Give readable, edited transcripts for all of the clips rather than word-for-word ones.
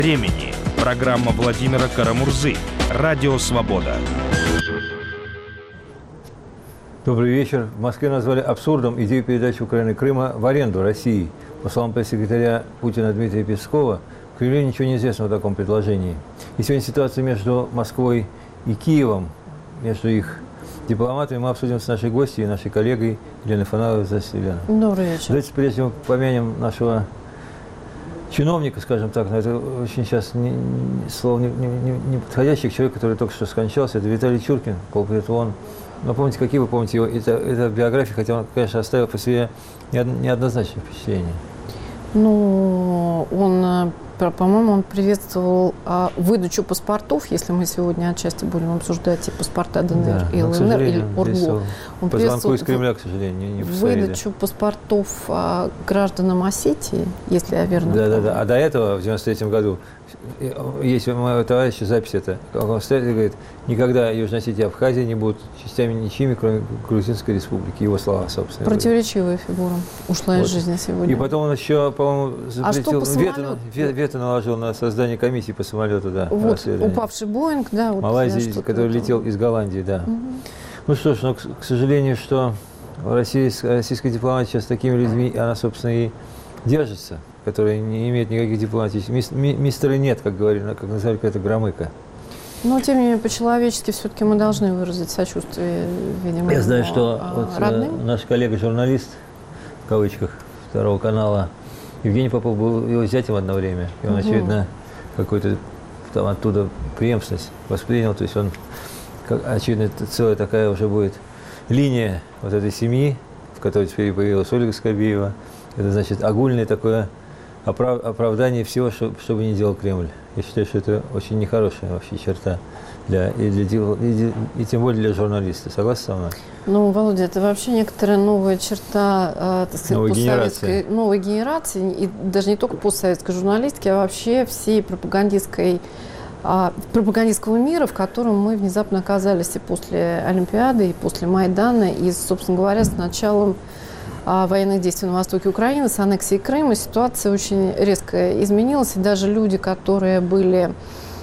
времени». Программа Владимира Карамурзы. Радио «Свобода». Добрый вечер. В Москве назвали абсурдом идею передачи Украины Крыма в аренду России. По словам пресс-секретаря Путина Дмитрия Пескова, в Кремле ничего не известно о таком предложении. И сегодня ситуация между Москвой и Киевом, между их дипломатами, мы обсудим с нашей гостьей и нашей коллегой Еленой Фонаревой. Здравствуйте, Елена. Добрый вечер. Давайте прежде всего помянем нашего чиновника, скажем так, но это очень сейчас слово не подходящий, человек, который только что скончался, это Виталий Чуркин, полпред ООН. Но помните, какие вы помните его? Это биография, хотя он, конечно, оставил по себе неоднозначное впечатление. Ну, он, по-моему, он приветствовал выдачу паспортов, если мы сегодня отчасти будем обсуждать и паспорта ДНР, и ЛНР, или ОРГУ. Он по звонку из Кремля, к сожалению, не выдачу паспортов гражданам Осетии, если я верно помню. Да. А до этого, в 1993 году, есть у моего товарища запись, это, как он стоит и говорит, никогда Южная Осетия и Абхазия не будут частями ничьими, кроме Грузинской республики. Его слова, собственно. Противоречивая фигура ушла из жизни сегодня. И потом он еще, по-моему, запретил, вето наложил на создание комиссии по самолету, да. Вот упавший Боинг, да. Вот Малайзии, который летел из Голландии, да. Угу. Ну что ж, но, к сожалению, что российская дипломатия сейчас с такими людьми, она, собственно, и держится, которые не имеют никаких дипломатических. Мистеры нет, как говорили, как назвали это Громыко. Но, тем не менее, по-человечески все-таки мы должны выразить сочувствие, видимо, я знаю, что родным. Наш коллега-журналист, в кавычках, Второго канала, Евгений Попов был его зятем одно время. И он, очевидно, какую-то там оттуда преемственность воспринял. То есть он, очевидно, целая такая уже будет линия вот этой семьи, в которой теперь появилась Ольга Скобеева. Это, значит, огульное такое оправдание всего, что бы ни делал Кремль. Я считаю, что это очень нехорошая вообще черта и тем более для журналиста. Согласны со мной? Ну, Володя, это вообще некоторая новая черта, так сказать, новой генерации, и даже не только постсоветской журналистики, а вообще всей пропагандистского мира, в котором мы внезапно оказались и после Олимпиады, и после Майдана, и, собственно говоря, с началом военных действий на востоке Украины, с аннексией Крыма, ситуация очень резко изменилась, и даже люди, которые были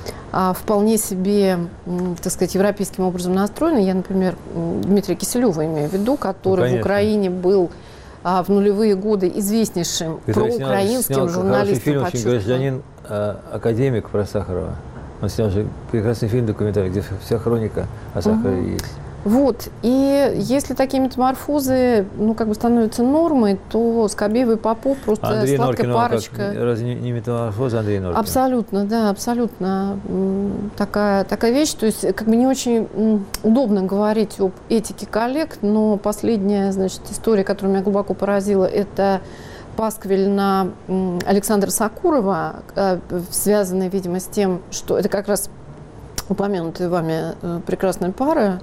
вполне себе, так сказать, европейским образом настроены, я, например, Дмитрия Киселева имею в виду, который в Украине был в нулевые годы известнейшим проукраинским журналистом. Фильм очень «Гражданин академик» про Сахарова. Он снял же прекрасный фильм документальный, где вся хроника о Сахарове есть. Вот. И если такие метаморфозы, становятся нормой, то Скобеева и Попов просто Андрей сладкая Норкин, парочка. Разве не метаморфоза Андрей Норкин? Абсолютно, да, абсолютно. Такая вещь. То есть, не очень удобно говорить об этике коллег, но последняя, история, которая меня глубоко поразила, это пасквиль на Александра Сакурова, связанный, видимо, с тем, что это как раз упомянутая вами прекрасная пара.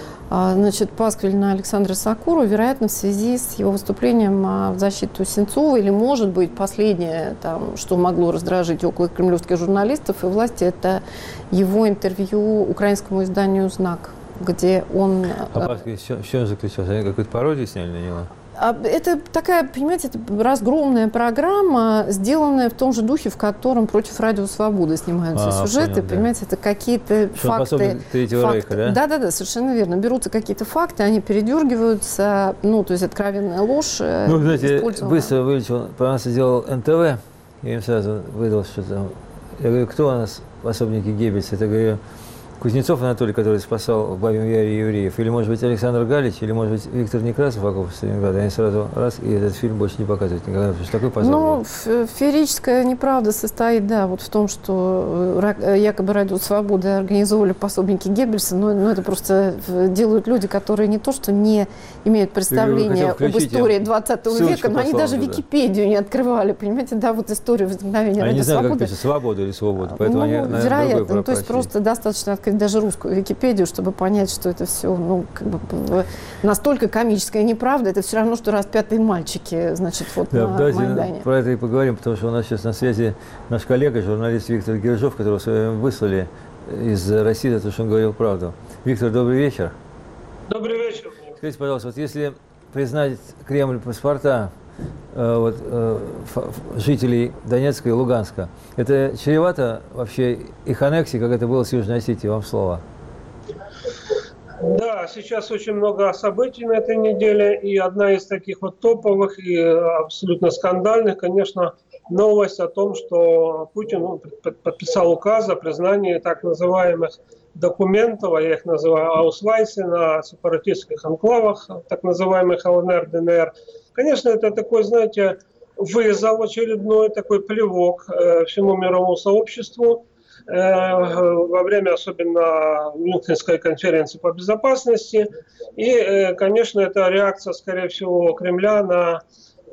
Пасквиль на Александра Сакурова, вероятно, в связи с его выступлением в защиту Сенцова, или, может быть, последнее, что могло раздражить около кремлевских журналистов и власти, это его интервью украинскому изданию «Знак», где он... А Пасквиль в чем заключался? Они какую-то пародию сняли на него? Это такая, понимаете, это разгромная программа, сделанная в том же духе, в котором «Против радио Свободы» снимаются сюжеты. Понял, понимаете, это какие-то факты. Третьего Рейха, да? Да, совершенно верно. Берутся какие-то факты, они передергиваются, то есть откровенная ложь. Знаете, быстро вылечил, про нас сделал НТВ, я им сразу выдал, что там. Я говорю, кто у нас пособники Геббельса? Это, говорю, Кузнецов Анатолий, который спасал в Бабьем Яре евреев, или, может быть, Александр Галич, или, может быть, Виктор Некрасов, окопов Сталинграда. Они сразу и этот фильм больше не показывают никогда, потому что такой позор. Феерическая неправда состоит, в том, что якобы радио «Свобода» организовывали пособники Геббельса, но это просто делают люди, которые не то, что не имеют представления об истории 20 века, но они даже Википедию не открывали, понимаете, историю возникновения радио «Свобода». Они не знают, как пишут «Свобода» или «Свобода», поэтому они, наверное, вероятно, то есть просто достаточно открыть даже русскую Википедию, чтобы понять, что это все, настолько комическая неправда. Это все равно, что распятые мальчики, на Майдане. Про это и поговорим, потому что у нас сейчас на связи наш коллега, журналист Виктор Гержов, которого в свое время выслали из России за то, что он говорил правду. Виктор, добрый вечер. Добрый вечер. Скажите, пожалуйста, если признать Кремль паспорта жителей Донецка и Луганска. Это чревато вообще их аннексией, как это было с Южной Осетией? Вам слово. Да, сейчас очень много событий на этой неделе, и одна из таких вот топовых и абсолютно скандальных, конечно, новость о том, что Путин подписал указ о признании так называемых документов, а я их называю аусвайсы, на сепаратистских анклавах, так называемых ЛНР, ДНР. Конечно, это такой, знаете, вызов очередной, такой плевок всему мировому сообществу. Во время особенно Мюнхенской конференции по безопасности. И, конечно, это реакция, скорее всего, Кремля на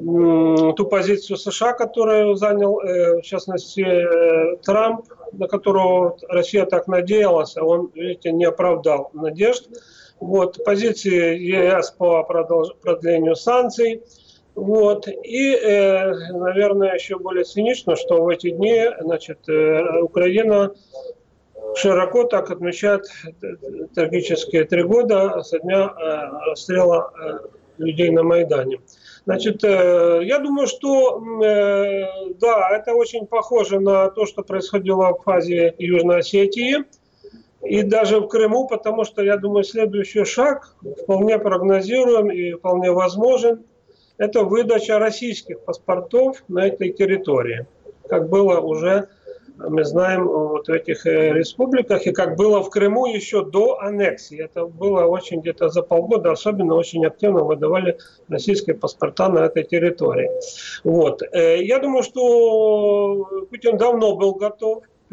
ту позицию США, которую занял, в частности, Трамп, на которого Россия так надеялась, а он, видите, не оправдал надежд. Вот, позиции ЕС по продлению санкций. Вот. И, наверное, еще более цинично, что в эти дни, значит, Украина широко так отмечает трагические 3 года со дня расстрела людей на Майдане. Значит, я думаю, что да, это очень похоже на то, что происходило в фазе Южной Осетии и даже в Крыму, потому что, я думаю, следующий шаг вполне прогнозируем и вполне возможен. Это выдача российских паспортов на этой территории, как было уже, мы знаем, вот в этих республиках, и как было в Крыму еще до аннексии. Это было очень где-то за полгода, особенно очень активно выдавали российские паспорта на этой территории. Вот. Я думаю, что Путин давно был готов к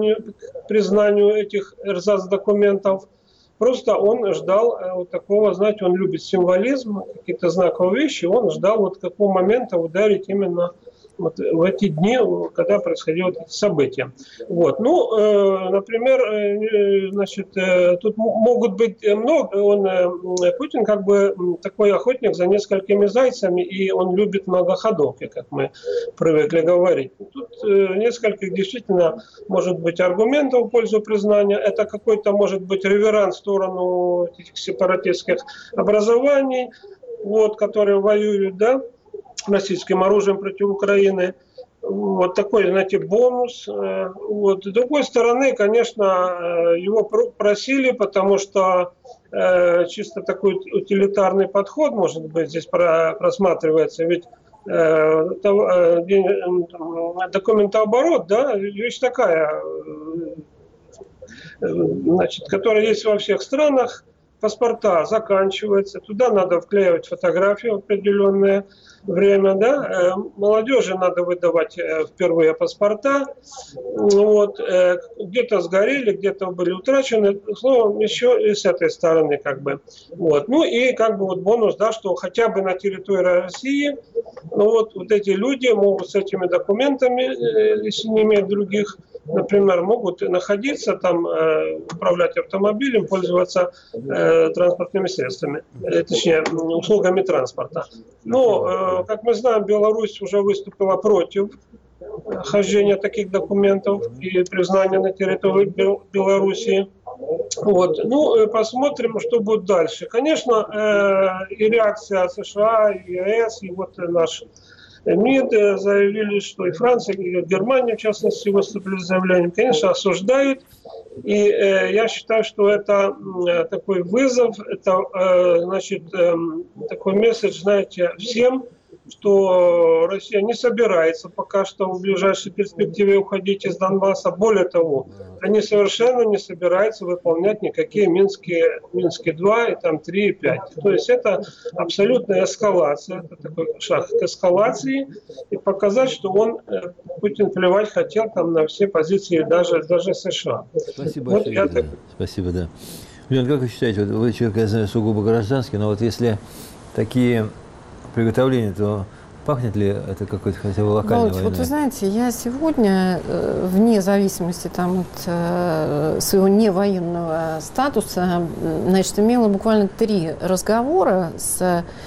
признанию этих эрзац-документов. Просто он ждал вот такого, знаете, он любит символизм, какие-то знаковые вещи, он ждал вот какого момента ударить именно вот в эти дни, когда происходили вот эти события. Вот. Ну, например, значит, тут могут быть много, Путин как бы такой охотник за несколькими зайцами, и он любит многоходовки, как мы привыкли говорить. Тут несколько действительно может быть аргументов в пользу признания. Это какой-то может быть реверанс в сторону этих сепаратистских образований, вот, которые воюют, да, российским оружием против Украины. Вот такой, знаете, бонус. Вот. С другой стороны, конечно, его просили, потому что чисто такой утилитарный подход, может быть, здесь просматривается. Ведь документооборот, да, вещь такая, значит, которая есть во всех странах. Паспорта заканчиваются, туда надо вклеивать фотографии в определенное время, да, молодежи надо выдавать впервые паспорта, вот, где-то сгорели, где-то были утрачены, словом, еще и с этой стороны, как бы, вот, ну и как бы вот бонус, да, что хотя бы на территории России, ну вот эти люди могут с этими документами, если не имеют других, например, могут находиться там, управлять автомобилем, пользоваться транспортными средствами, точнее, услугами транспорта. Но, как мы знаем, Беларусь уже выступила против хождения таких документов и признания на территории Беларуси. Вот. Ну, посмотрим, что будет дальше. Конечно, и реакция США, и ЕС, и вот наш МИД заявили, что и Франция, и Германия, в частности, выступили с заявлением, конечно, осуждают. И я считаю, что это такой вызов, это, значит, такой месседж, знаете, всем, что Россия не собирается пока что в ближайшей перспективе уходить из Донбасса. Более того, они совершенно не собираются выполнять никакие Мински-2 и там 3 и 5. То есть это абсолютная эскалация, это такой шаг к эскалации, и показать, что Путин плевать хотел там на все позиции даже США. Спасибо вот большое. Да. Спасибо, да. Лен, как вы считаете, вот вы человек, я знаю, сугубо гражданский, но вот если такие приготовления, то пахнет ли это какой-то хотя бы локальной войной? Вот вы знаете, я сегодня, вне зависимости там, от своего невоенного статуса, значит, имела буквально 3 разговора с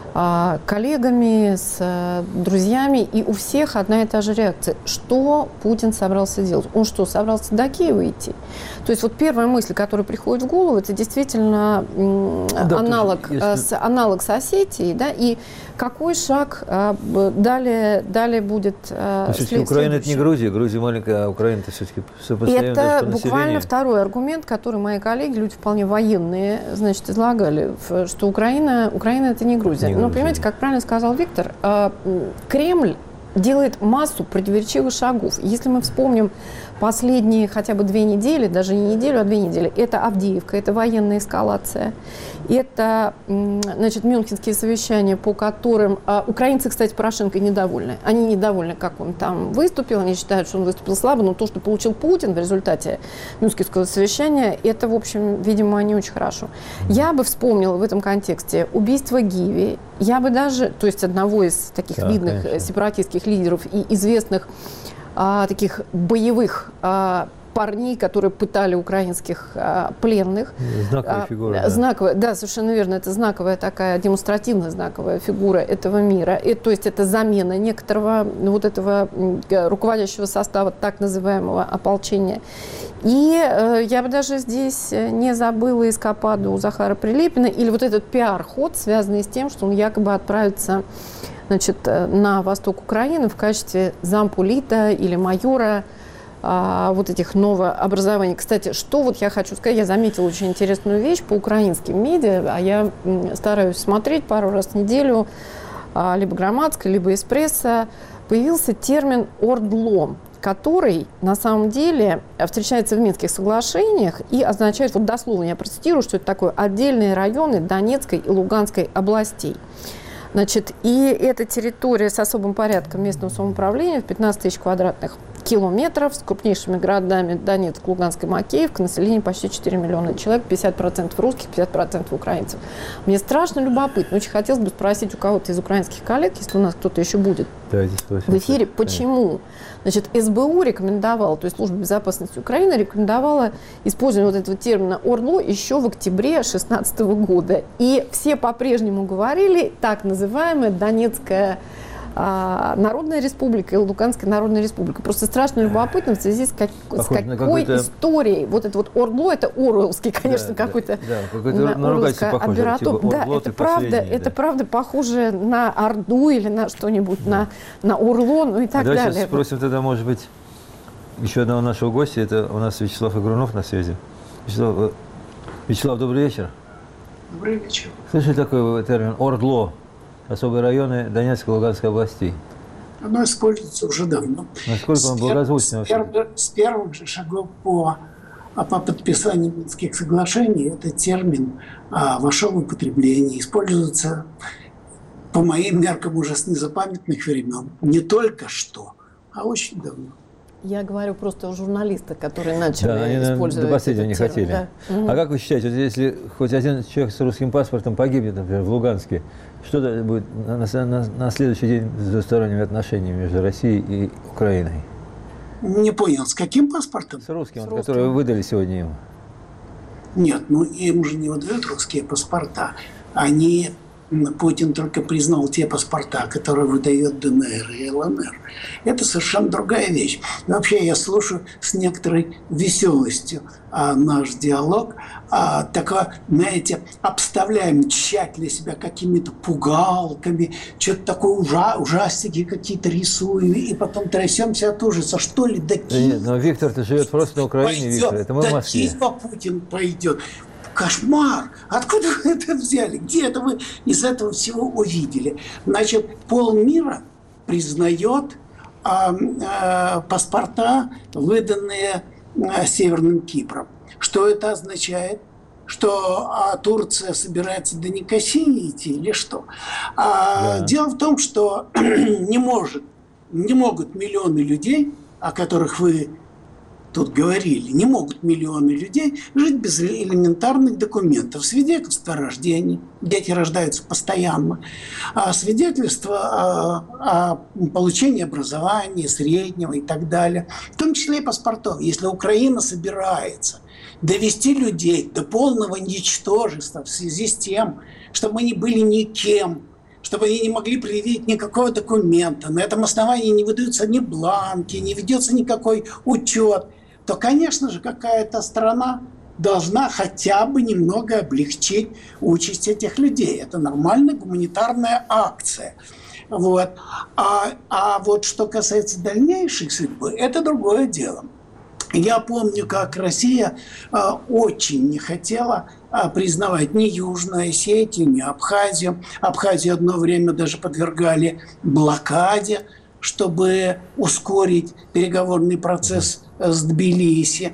коллегами, с друзьями, и у всех одна и та же реакция. Что Путин собрался делать? Он что, собрался до Киева идти? То есть вот первая мысль, которая приходит в голову, это действительно аналог с Осетией, да, и какой шаг далее будет следующий? Украина – это не Грузия, Грузия маленькая, а Украина – это все-таки сопоставимо. Это буквально второй аргумент, который мои коллеги, люди вполне военные, значит, излагали, что Украина – это не Грузия. Но понимаете, как правильно сказал Виктор, Кремль делает массу противоречивых шагов. Если мы вспомним последние хотя бы 2 недели, даже не неделю, а 2 недели, это Авдеевка, это военная эскалация, это, значит, мюнхенские совещания, по которым украинцы, кстати, Порошенко недовольны. Они недовольны, как он там выступил, они считают, что он выступил слабо, но то, что получил Путин в результате мюнхенского совещания, это, в общем, видимо, не очень хорошо. Я бы вспомнила в этом контексте убийство Гиви, я бы даже, то есть одного из таких видных сепаратистских лидеров и известных таких боевых парней, которые пытали украинских пленных. Знаковая фигура. Знаковая, да, совершенно верно. Это знаковая такая, демонстративная знаковая фигура этого мира. И, то есть это замена некоторого вот этого руководящего состава так называемого ополчения. И я бы даже здесь не забыла эскападу Захара Прилепина или вот этот пиар-ход, связанный с тем, что он якобы отправится, значит, на восток Украины в качестве замполита или майора вот этих новообразований. Кстати, что вот я хочу сказать, я заметила очень интересную вещь по украинским медиа, а я стараюсь смотреть пару раз в неделю, либо «Громадское», либо «Эспрессо», появился термин «ордло», который на самом деле встречается в Минских соглашениях и означает, вот дословно я процитирую, что это такое: отдельные районы Донецкой и Луганской областей. Значит, и эта территория с особым порядком местного самоуправления в 15 тысяч квадратных километров, с крупнейшими городами Донецк, Луганск и Макеевка, население почти 4 миллиона человек, 50% русских, 50% украинцев. Мне страшно любопытно, очень хотелось бы спросить у кого-то из украинских коллег, если у нас кто-то еще будет в эфире, почему? Значит, СБУ рекомендовала, то есть Служба безопасности Украины рекомендовала использование вот этого термина «ордло» еще в октябре 2016 года. И все по-прежнему говорили так называемая Донецкая Народная Республика и Луганская Народная Республика. Просто страшно любопытно в связи с какой историей. Вот это вот ордло, это оруэллский, конечно, какой-то оруэллское оператор. Да, это правда похоже на Орду или на что-нибудь, на Орло, ну и так далее. Давайте спросим тогда, может быть, еще одного нашего гостя. Это у нас Вячеслав Игрунов на связи. Вячеслав, добрый вечер. Добрый вечер. Слышали такой термин «ордло»? Особые районы Донецкой и Луганской областей. Оно используется уже давно. Насколько он благозвучно? С первых же шагов по подписанию Минских соглашений этот термин вошел в употребление. Используется, по моим меркам, уже с незапамятных времен. Не только что, а очень давно. Я говорю просто о журналистах, которые начали использовать. До последнего не хотели. Да. А как вы считаете, вот если хоть один человек с русским паспортом погибнет, например, в Луганске, что будет на следующий день с двусторонними отношениями между Россией и Украиной? Не понял, с каким паспортом? С русским, который вы выдали сегодня ему. Нет, им же не выдают русские паспорта. Путин только признал те паспорта, которые выдает ДНР и ЛНР. Это совершенно другая вещь. И вообще я слушаю с некоторой веселостью наш диалог. Такое, знаете, обставляем тщательно себя какими-то пугалками, что-то такое ужастики какие-то рисуем, и потом трясемся от ужаса. Что ли, до Киева? Нет, но Виктор-то живет просто на Украине, Виктор. Это мы в Москве. До Киева Путин пойдет. Кошмар! Откуда вы это взяли? Где это вы из этого всего увидели? Значит, полмира признает паспорта, выданные Северным Кипром. Что это означает? Что Турция собирается до Никосии идти или что? Дело в том, что не могут миллионы людей, о которых вы тут говорили, не могут миллионы людей жить без элементарных документов. Свидетельство о рождении, дети рождаются постоянно, свидетельство о получении образования, среднего и так далее, в том числе и паспортов. Если Украина собирается довести людей до полного ничтожества в связи с тем, что мы не были никем, чтобы они не могли предъявить никакого документа, на этом основании не выдаются ни бланки, не ведется никакой учет, то, конечно же, какая-то страна должна хотя бы немного облегчить участь этих людей. Это нормальная гуманитарная акция. Вот. А вот что касается дальнейшей судьбы, это другое дело. Я помню, как Россия очень не хотела признавать ни Южную Осетию, ни Абхазию. Абхазию одно время даже подвергали блокаде, чтобы ускорить переговорный процесс с Тбилиси.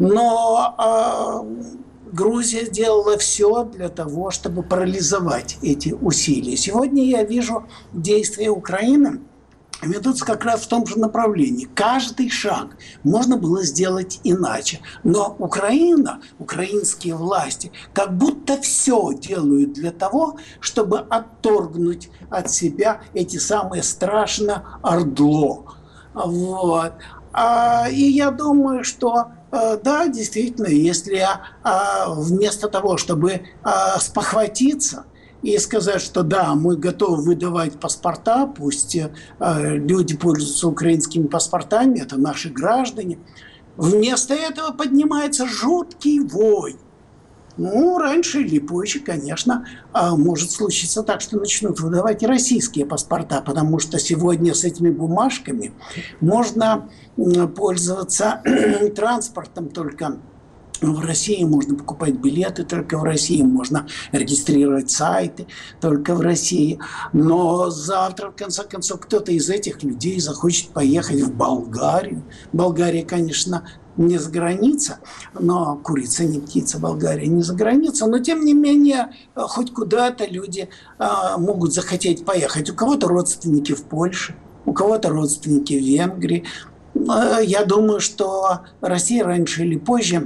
Но Грузия сделала все для того, чтобы парализовать эти усилия. Сегодня я вижу действия Украины ведутся как раз в том же направлении. Каждый шаг можно было сделать иначе. Но Украина, украинские власти, как будто все делают для того, чтобы отторгнуть от себя эти самые страшные ордло. Вот. И я думаю, что да, действительно, если вместо того, чтобы спохватиться и сказать, что да, мы готовы выдавать паспорта, пусть люди пользуются украинскими паспортами, это наши граждане, вместо этого поднимается жуткий вой. Ну, раньше или позже, конечно, может случиться так, что начнут выдавать и российские паспорта, потому что сегодня с этими бумажками можно пользоваться транспортом только в России, можно покупать билеты только в России, можно регистрировать сайты только в России. Но завтра, в конце концов, кто-то из этих людей захочет поехать в Болгарию. Болгария, конечно, не за граница, но курица не птица, Болгария не за граница, но тем не менее хоть куда-то люди могут захотеть поехать. У кого-то родственники в Польше, у кого-то родственники в Венгрии. Я думаю, что Россия раньше или позже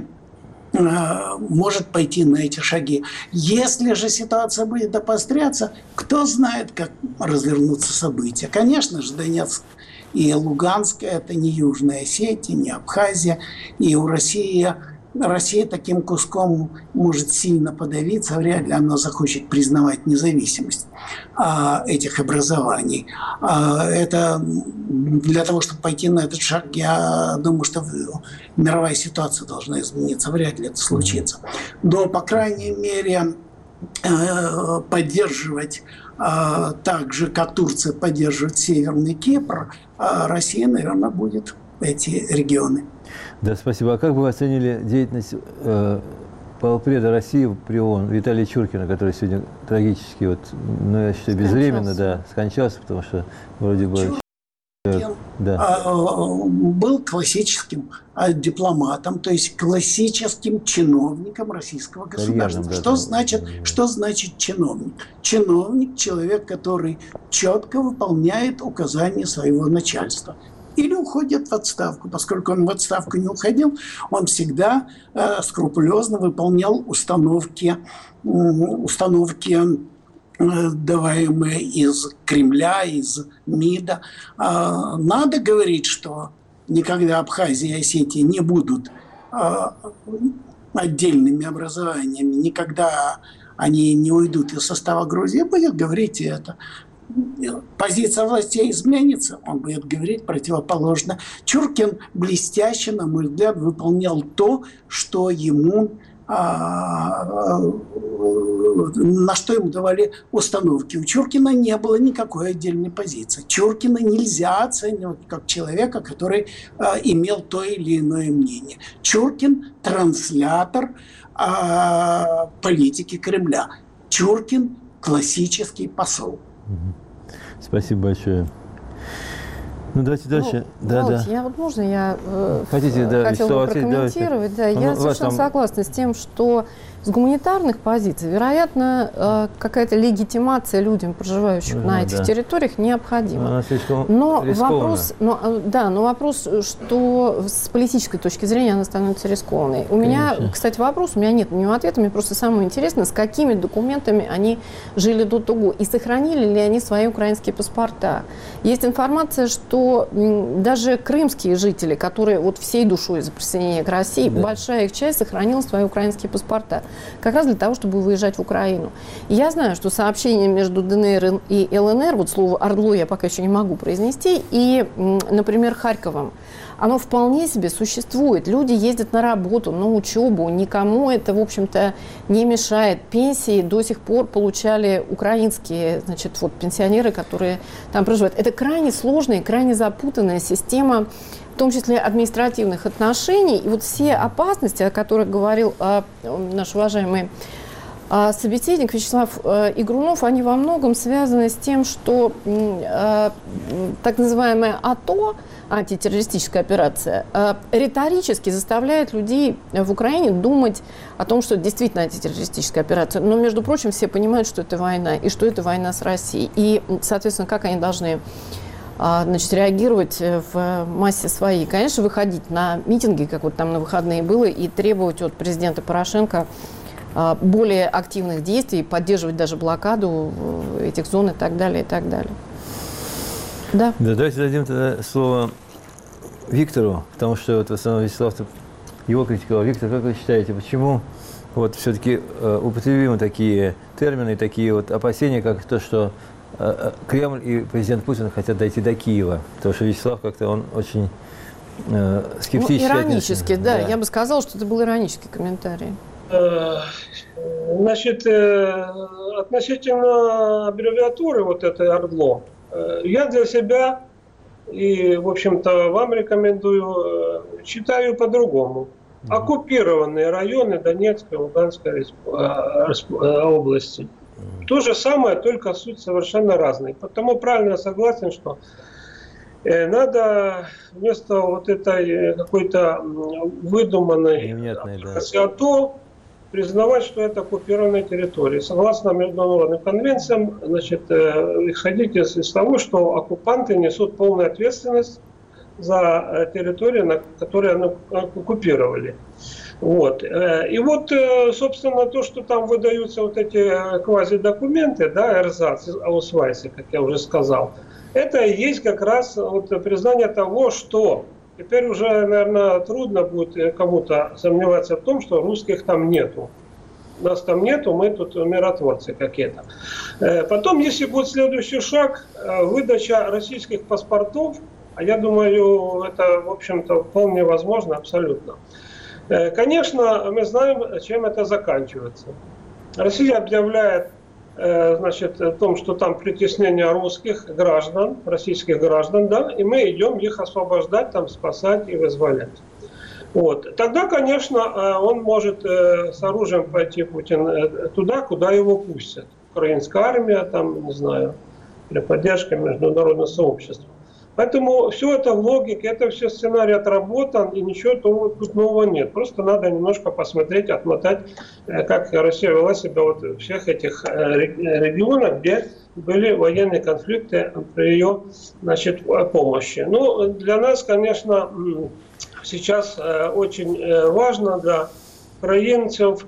может пойти на эти шаги. Если же ситуация будет обостряться, кто знает, как развернутся события. Конечно же, Донецк и Луганск – это не Южная Осетия, не Абхазия. И у Россия таким куском может сильно подавиться. Вряд ли она захочет признавать независимость этих образований. Это для того, чтобы пойти на этот шаг, я думаю, что мировая ситуация должна измениться. Вряд ли это случится. Но, по крайней мере, поддерживать так же, как Турция поддерживает Северный Кипр, Россия, наверное, будет эти регионы. Да, спасибо. А как бы вы оценили деятельность полпреда России при ООН Виталия Чуркина, который сегодня трагически, ну, я считаю, безвременно скончался, потому что вроде бы... был классическим дипломатом, то есть классическим чиновником российского государства. Что значит чиновник? Чиновник – человек, который четко выполняет указания своего начальства. Или уходит в отставку. Поскольку он в отставку не уходил, он всегда скрупулезно выполнял установки, даваемые из Кремля, из МИДа. Надо говорить, что никогда Абхазия и Осетия не будут отдельными образованиями, никогда они не уйдут из состава Грузии, будет говорить это. Позиция властей изменится, он будет говорить противоположно. Чуркин блестяще, на мой взгляд, выполнял то, что ему на что ему давали установки. У Чуркина не было никакой отдельной позиции. Чуркина нельзя оценивать как человека, который имел то или иное мнение. Чуркин – транслятор политики Кремля. Чуркин – классический посол. Спасибо большое. Ну, давайте дальше. Можно я хотела прокомментировать? Да, я совершенно согласна с тем, что с гуманитарных позиций, вероятно, какая-то легитимация людям, проживающим на этих территориях, необходима. Но вопрос, что с политической точки зрения она становится рискованной. У меня, кстати, вопрос, у меня нет на него ответа, мне просто самое интересное, с какими документами они жили до того, и сохранили ли они свои украинские паспорта. Есть информация, что что даже крымские жители, которые вот всей душой за присоединение к России, большая их часть сохранила свои украинские паспорта. Как раз для того, чтобы выезжать в Украину. И я знаю, что сообщение между ДНР и ЛНР, вот слово «Ордло» я пока еще не могу произнести, и, например, Харьковом, оно вполне себе существует. Люди ездят на работу, на учебу. Никому это, в общем-то, не мешает. Пенсии до сих пор получали украинские, значит, вот, пенсионеры, которые там проживают. Это крайне сложная, крайне запутанная система, в том числе административных отношений. И вот все опасности, о которых говорил наш уважаемый собеседник Вячеслав Игрунов, они во многом связаны с тем, что так называемая АТО, антитеррористическая операция, риторически заставляет людей в Украине думать о том, что это действительно антитеррористическая операция. Но, между прочим, все понимают, что это война, и что это война с Россией. И, соответственно, как они должны, значит, реагировать в массе своей? Конечно, выходить на митинги, как вот там на выходные было, и требовать от президента Порошенко более активных действий, поддерживать даже блокаду этих зон и так далее, и так далее. Да. Да, давайте дадим тогда слово Виктору, потому что вот в основном Вячеслав его критиковал. Виктор, как вы считаете, почему вот все-таки употребимы такие термины, такие вот опасения, как то, что Кремль и президент Путин хотят дойти до Киева? Потому что Вячеслав как-то он очень скептически. Ну, иронически, да. Я бы сказала, что это был иронический комментарий. Значит, относительно аббревиатуры вот этой ОРДЛО, я для себя и, в общем-то, вам рекомендую, читаю по-другому. Оккупированные районы Донецкой и Луганской области. То же самое, только суть совершенно разная. Потому правильно согласен, что надо вместо вот этой какой-то выдуманной АТО признавать, что это оккупированная территория. Согласно международным конвенциям, значит, исходить из того, что оккупанты несут полную ответственность за территорию, которые они оккупировали. Вот. И вот, собственно, то, что там выдаются вот эти квазидокументы, да, эрзац, аусвайсы, как я уже сказал, это и есть как раз вот признание того, что теперь уже, наверное, трудно будет кому-то сомневаться в том, что русских там нету. Нас там нету, мы тут миротворцы какие-то. Потом, если будет следующий шаг, выдача российских паспортов, а я думаю, это, в общем-то, вполне возможно, абсолютно. Конечно, мы знаем, чем это заканчивается. Россия объявляет, значит, о том, что там притеснение русских граждан, российских граждан, да, и мы идем их освобождать, там, спасать и вызволять. Вот. Тогда, конечно, он может с оружием пойти, Путин, туда, куда его пустят. Украинская армия, там, не знаю, при поддержке международного сообщества. Поэтому все это в логике, это все сценарий отработан, и ничего тут нового нет. Просто надо немножко посмотреть, отмотать, как Россия вела себя вот в всех этих регионах, где были военные конфликты при ее, значит, помощи. Ну, для нас, конечно, сейчас очень важно для украинцев,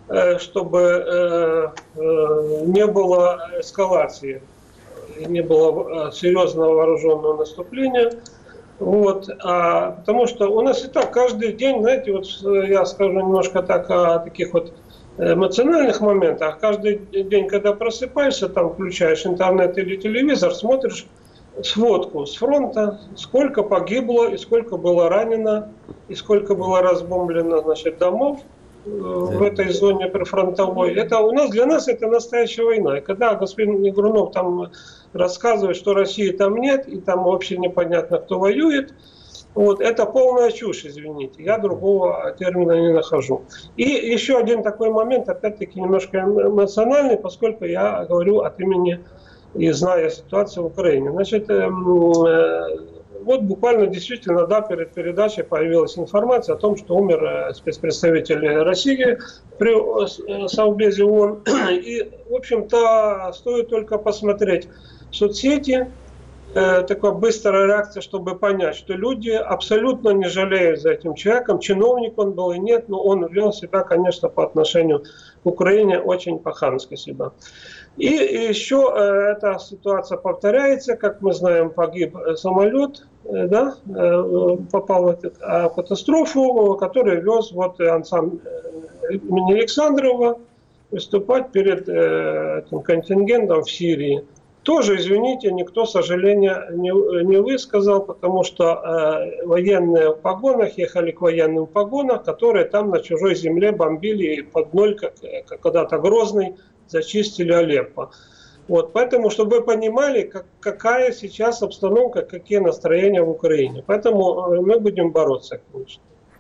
чтобы не было эскалации, не было серьезного вооруженного наступления. Вот. Потому что у нас и так каждый день, знаете, вот я скажу немножко так о таких вот эмоциональных моментах. Каждый день, когда просыпаешься, там включаешь интернет или телевизор, смотришь сводку с фронта, сколько погибло, и сколько было ранено, и сколько было разбомблено, значит, домов в этой зоне прифронтовой. Это у нас, для нас это настоящая война. И когда господин Игрунов там рассказывает, что России там нет, и там вообще непонятно, кто воюет, вот, это полная чушь, извините. Я другого термина не нахожу. И еще один такой момент, опять-таки немножко эмоциональный, поскольку я говорю от имени и зная ситуацию в Украине. Значит, вот буквально действительно, да, перед передачей появилась информация о том, что умер спецпредставитель России при Совбезе ООН. И, в общем-то, стоит только посмотреть соцсети, такая быстрая реакция, чтобы понять, что люди абсолютно не жалеют за этим человеком, чиновник он был и нет, но он вел себя, конечно, по отношению к Украине очень по-хамски себя. И еще эта ситуация повторяется, как мы знаем, погиб самолет, да, попал в эту катастрофу, который вез вот ансамбль имени Александрова выступать перед этим контингентом в Сирии. Тоже, извините, никто сожаления не высказал, потому что военные в погонах ехали к военным в погонах, которые там на чужой земле бомбили и под ноль, как когда-то Грозный, зачистили Алеппо. Вот, поэтому, чтобы вы понимали, какая сейчас обстановка, какие настроения в Украине. Поэтому мы будем бороться, конечно.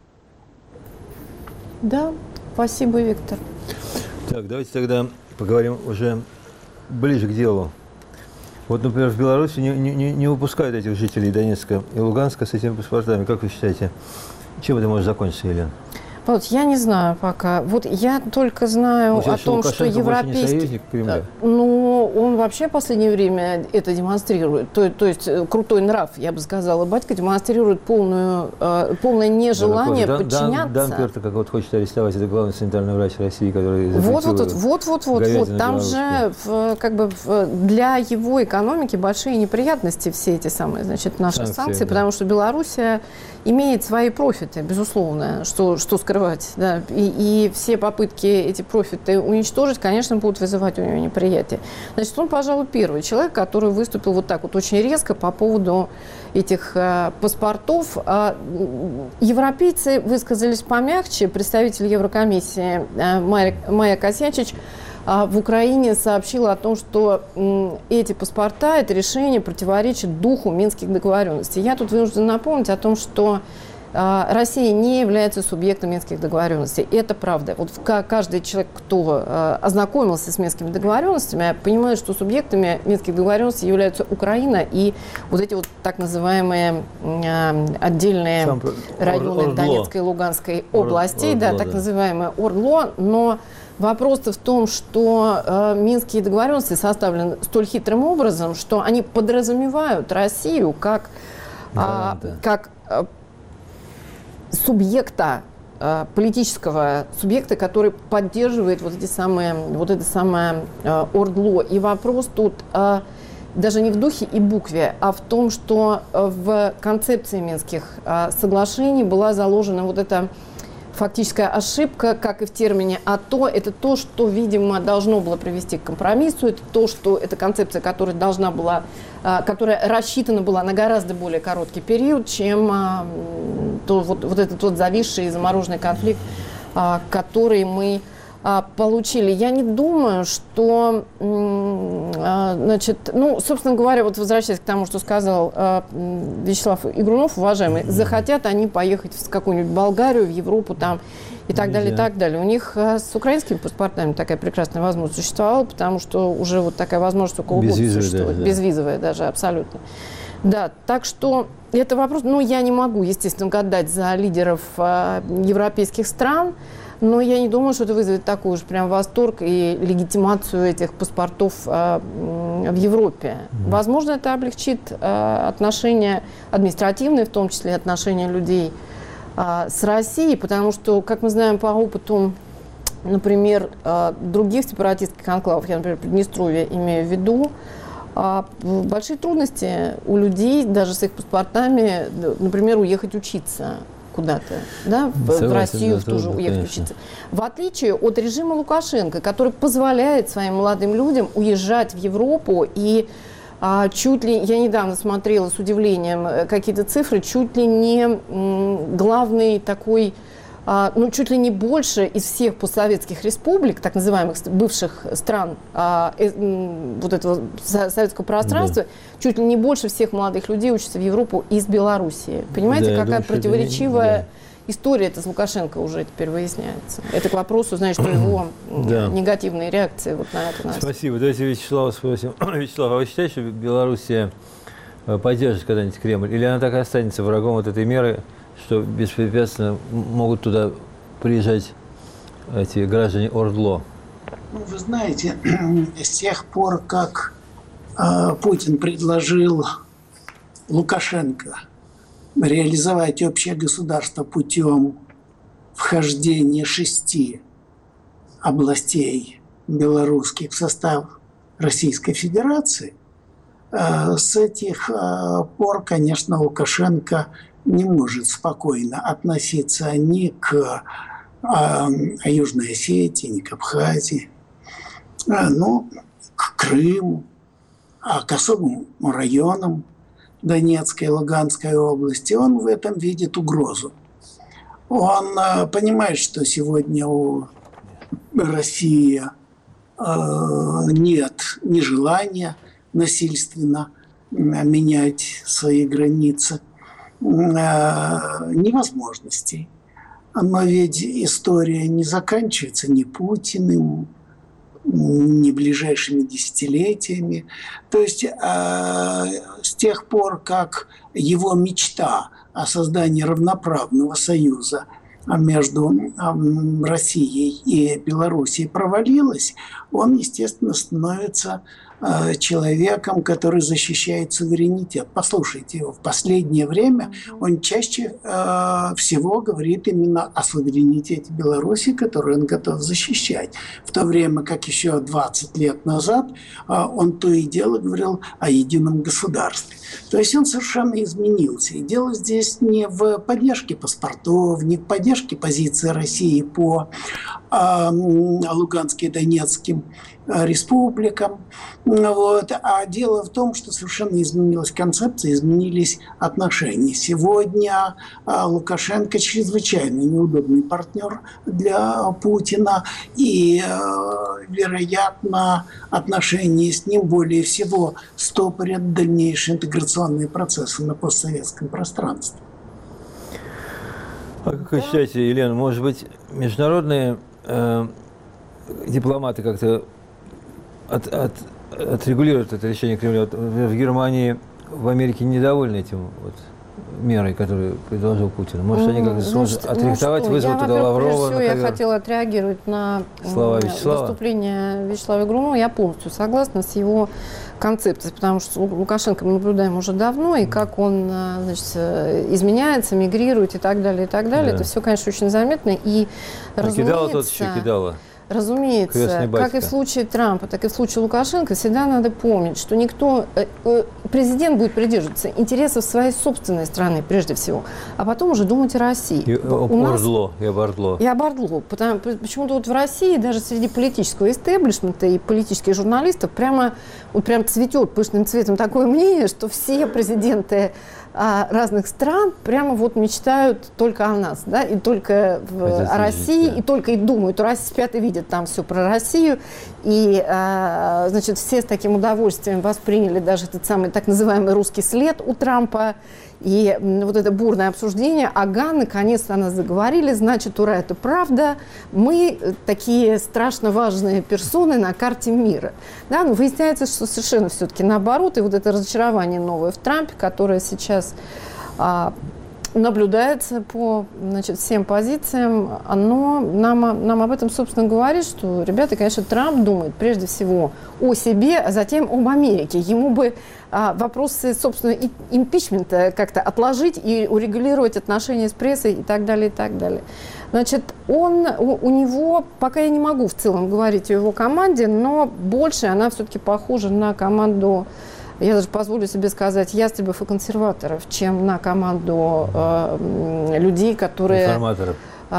Да, спасибо, Виктор. Так, давайте тогда поговорим уже ближе к делу. Вот, например, в Беларуси не выпускают этих жителей Донецка и Луганска с этими паспортами. Как вы считаете, чем это может закончиться, Елена? Вот, я не знаю пока. Вот я только знаю о том, что европейский... Ну, он вообще в последнее время это демонстрирует. То есть крутой нрав, я бы сказала. Батька демонстрирует полное нежелание подчиняться. Данперта, как вот хочет арестовать, это главный санитарный врач России, который Вот. Там же как бы для его экономики большие неприятности все эти самые, значит, наши санкции, да. Потому что Белоруссия имеет свои профиты, безусловно, что скрывать. Да. И все попытки эти профиты уничтожить, конечно, будут вызывать у него неприятие. Значит, он, пожалуй, первый человек, который выступил вот так вот очень резко по поводу этих паспортов. Европейцы высказались помягче. Представитель Еврокомиссии Майя Косячич в Украине сообщила о том, что эти паспорта, это решение противоречит духу Минских договоренностей. Я тут вынуждена напомнить о том, что Россия не является субъектом Минских договоренностей. Это правда. Вот каждый человек, кто ознакомился с Минскими договоренностями, понимает, что субъектами Минских договоренностей являются Украина и вот эти вот так называемые отдельные районы Донецкой и Луганской областей, так называемые ОРДЛО. Но вопрос-то в том, что Минские договоренности составлены столь хитрым образом, что они подразумевают Россию как субъекта, политического субъекта, который поддерживает вот это самое ОРДЛО. И вопрос тут даже не в духе и букве, а в том, что в концепции Минских соглашений была заложена вот эта фактическая ошибка, как и в термине АТО. Это то, что, видимо, должно было привести к компромиссу. Это то, что эта концепция, которая рассчитана была на гораздо более короткий период, чем вот этот вот зависший и замороженный конфликт, который мы получили. Я не думаю, что, собственно говоря, вот возвращаясь к тому, что сказал Вячеслав Игрунов, уважаемый, захотят они поехать в какую-нибудь Болгарию, в Европу там и так далее, и так далее. У них с украинскими паспортами такая прекрасная возможность существовала, потому что уже вот такая возможность у кого угодно существует. Безвизовая даже, абсолютно. Да, так что это вопрос, я не могу, естественно, гадать за лидеров европейских стран, но я не думаю, что это вызовет такой уж прям восторг и легитимацию этих паспортов в Европе. Возможно, это облегчит отношения административные, в том числе отношения людей с Россией, потому что, как мы знаем по опыту, например, других сепаратистских анклавов, я, например, Приднестровье имею в виду, большие трудности у людей, даже с их паспортами, например, уехать учиться куда-то, да, в Россию тоже уехать учиться. В отличие от режима Лукашенко, который позволяет своим молодым людям уезжать в Европу и чуть ли, я недавно смотрела с удивлением какие-то цифры, чуть ли не главный такой, чуть ли не больше из всех постсоветских республик, так называемых бывших стран вот этого советского пространства, чуть ли не больше всех молодых людей учатся в Европу из Белоруссии. Понимаете, какая противоречивая история это с Лукашенко уже теперь выясняется. Это к вопросу, значит, что его негативные реакции вот на это. Спасибо. Давайте Вячеслава спросим. Вячеслав, а вы считаете, что Белоруссия поддержит когда-нибудь Кремль? Или она так и останется врагом вот этой меры, что беспрепятственно могут туда приезжать эти граждане ОРДЛО? Вы знаете, с тех пор, как Путин предложил Лукашенко реализовать общее государство путем вхождения 6 областей белорусских в состав Российской Федерации, с этих пор, конечно, Лукашенко не может спокойно относиться ни к Южной Осетии, ни к Абхазии, но к Крыму, к особым районам Донецкой и Луганской области. Он в этом видит угрозу. Он понимает, что сегодня у России нет ни желания насильственно менять свои границы, ни возможностей. Но ведь история не заканчивается ни Путиным, ни ближайшими десятилетиями. То есть с тех пор, как его мечта о создании равноправного союза между Россией и Белоруссией провалилась, он, естественно, становится человеком, который защищает суверенитет. Послушайте его, в последнее время он чаще всего говорит именно о суверенитете Беларуси, который он готов защищать. В то время как еще 20 лет назад он то и дело говорил о едином государстве. То есть он совершенно изменился. И дело здесь не в поддержке паспортов, не в поддержке позиции России по Луганским и Донецким республикам. А дело в том, что совершенно изменилась концепция, изменились отношения. Сегодня Лукашенко чрезвычайно неудобный партнер для Путина, и, вероятно, отношения с ним более всего стопорят дальнейшие интеграционные процессы на постсоветском пространстве. А как вы считаете, Елена, может быть, международные дипломаты как-то отрегулируют это решение Кремля? Вот в Германии, в Америке недовольны этим мерой, которую предложил Путин. Может, они как-то смогут отрихтовать, вызвать туда Лаврова? Прежде всего, я хотела отреагировать на выступление Вячеслава Игрунова. Я полностью согласна с его концепцией, потому что Лукашенко мы наблюдаем уже давно, и как он, значит, изменяется, мигрирует и так далее, и так далее. Да. Это все, конечно, очень заметно. И, кидала тот еще кидала. Разумеется, как и в случае Трампа, так и в случае Лукашенко, всегда надо помнить, что президент будет придерживаться интересов своей собственной страны, прежде всего, а потом уже думать о России. И об Ордло. Почему-то вот в России даже среди политического истеблишмента и политических журналистов прям цветет пышным цветом такое мнение, что все президенты разных стран прямо вот мечтают только о нас, да, и только о России, да. И только и думают. Россия спят и видят там все про Россию. И, значит, все с таким удовольствием восприняли даже этот самый так называемый русский след у Трампа. И вот это бурное обсуждение. Ага, наконец-то о нас заговорили, значит, ура, это правда. Мы такие страшно важные персоны на карте мира. Да, но выясняется, что совершенно все-таки наоборот. И вот это разочарование новое в Трампе, которое сейчас наблюдается по, значит, всем позициям, оно нам об этом, собственно, говорит, что, ребята, конечно, Трамп думает прежде всего о себе, а затем об Америке. Ему бы вопросы, собственно, импичмента как-то отложить и урегулировать отношения с прессой и так далее, и так далее. Значит, у него, пока я не могу в целом говорить о его команде, но больше она все-таки похожа на команду, я даже позволю себе сказать, ястребов и консерваторов, чем на команду людей, которые... Реформаторов.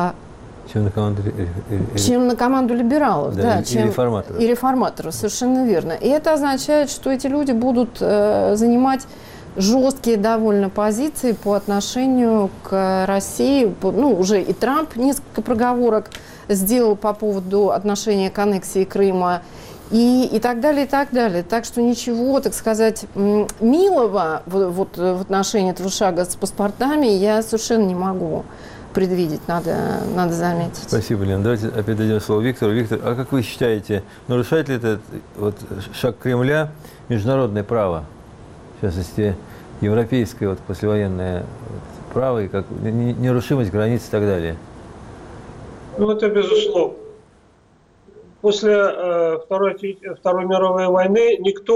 Чем на команду либералов, да, и реформаторов. И реформаторов, совершенно верно. И это означает, что эти люди будут занимать жесткие довольно позиции по отношению к России. Ну, уже и Трамп несколько проговорок сделал по поводу отношения к аннексии Крыма. И так далее, и так далее. Так что ничего, так сказать, милого вот в отношении этого шага с паспортами я совершенно не могу предвидеть, надо заметить. Спасибо, Лена. Давайте опять дадим слово Виктору. Виктор, а как вы считаете, нарушает ли этот шаг Кремля международное право, в частности, европейское послевоенное право, и как нерушимость границ и так далее? Ну, это безусловно. После Второй мировой войны никто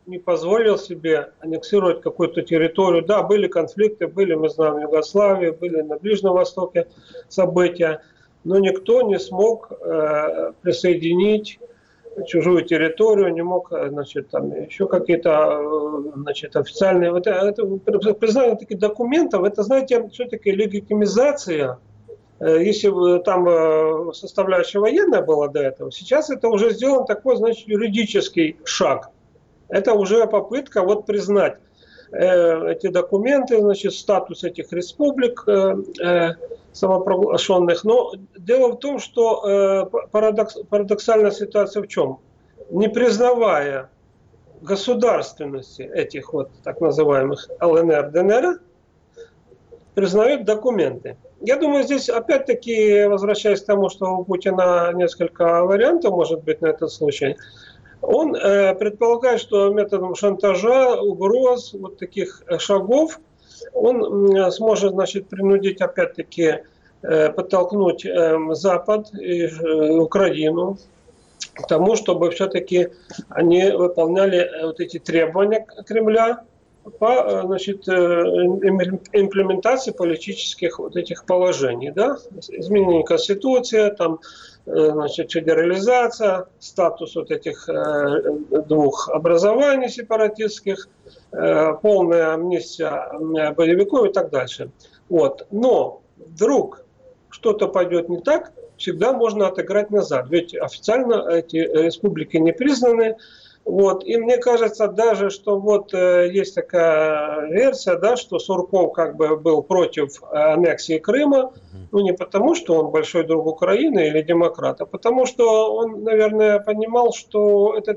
не позволил себе аннексировать какую-то территорию. Да, были конфликты, были, мы знаем, в Югославии, были на Ближнем Востоке события, но никто не смог присоединить чужую территорию, не мог, значит, там еще какие-то, значит, официальные... Это признание таких документов, это, знаете, все-таки легитимизация. Если бы там составляющая военная была до этого, сейчас это уже сделан такой, значит, юридический шаг. Это уже попытка вот признать эти документы, значит, статус этих республик самопровозглашенных. Но дело в том, что парадоксальная ситуация в чем? Не признавая государственности этих вот так называемых ЛНР, ДНР, признают документы. Я думаю, здесь опять-таки, возвращаясь к тому, что у Путина несколько вариантов может быть на этот случай, он предполагает, что методом шантажа, угроз, вот таких шагов, он сможет, значит, принудить, опять-таки, подтолкнуть Запад и Украину к тому, чтобы все-таки они выполняли вот эти требования Кремля по, значит, имплементации политических вот этих положений, да, изменение Конституции, там, значит, федерализация, статус вот этих двух образований сепаратистских, полная амнистия боевиков и так дальше. Вот. Но вдруг что-то пойдет не так, всегда можно отыграть назад. Ведь официально эти республики не признаны. Вот. И мне кажется даже, что вот есть такая версия, да, что Сурков как бы был против аннексии Крыма, ну не потому, что он большой друг Украины или демократ, а потому что он, наверное, понимал, что это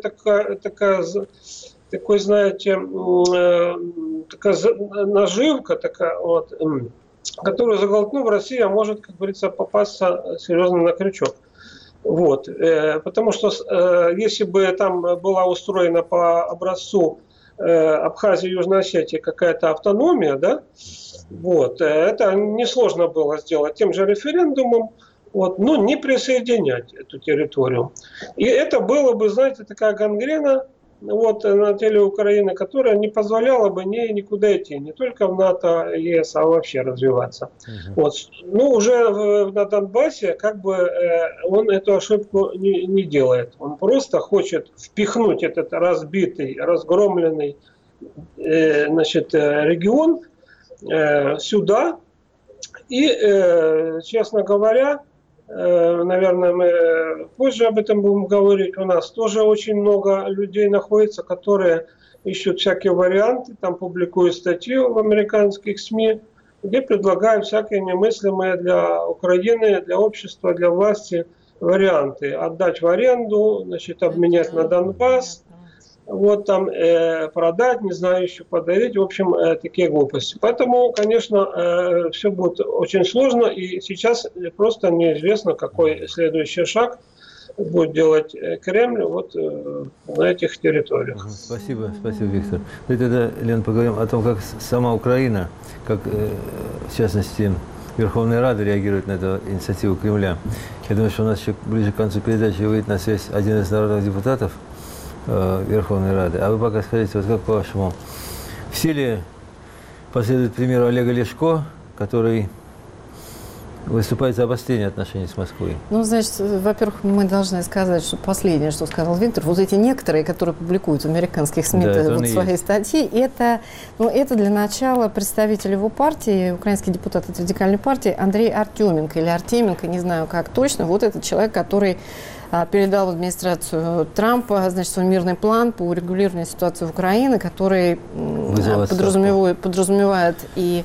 такой, знаете, такая наживка, такая, вот, которую заглотнув, Россия может, как говорится, попасться серьезно на крючок. Вот. Потому что если бы там была устроена по образцу Абхазии и Южной Осетии какая-то автономия, да, вот, это несложно было сделать тем же референдумом, вот, но не присоединять эту территорию. И это было бы, знаете, такая гангрена вот, на теле Украины, которая не позволяла бы никуда идти, не только в НАТО, ЕС, а вообще развиваться. Вот. Ну, уже на Донбассе как бы он эту ошибку не делает. Он просто хочет впихнуть этот разбитый, разгромленный значит, регион сюда. И, честно говоря, наверное, мы позже об этом будем говорить. У нас тоже очень много людей находится, которые ищут всякие варианты, там публикуют статьи в американских СМИ, где предлагают всякие немыслимые для Украины, для общества, для власти варианты. Отдать в аренду, значит, обменять на Донбасс, вот там продать, не знаю, еще подарить, в общем, такие глупости. Поэтому, конечно, все будет очень сложно, и сейчас просто неизвестно, какой следующий шаг будет делать Кремль вот на этих территориях. Спасибо, Виктор. И тогда, Лен, поговорим о том, как сама Украина, как, в частности, Верховная Рада реагирует на эту инициативу Кремля. Я думаю, что у нас еще ближе к концу передачи выйдет на связь один из народных депутатов Верховной Рады. А вы пока скажите, вот как по-вашему, все ли последуют примеру Олега Ляшко, который выступает за обострение отношений с Москвой? Ну, значит, во-первых, мы должны сказать, что последнее, что сказал Виктор, вот эти некоторые, которые публикуют в американских СМИ, да, вот свои статьи, это для начала представитель его партии, украинский депутат от радикальной партии Андрей Артеменко или Артеменко, не знаю как точно, вот этот человек, который передал в администрацию Трампа, значит, свой мирный план по урегулированию ситуации в Украине, который подразумевает и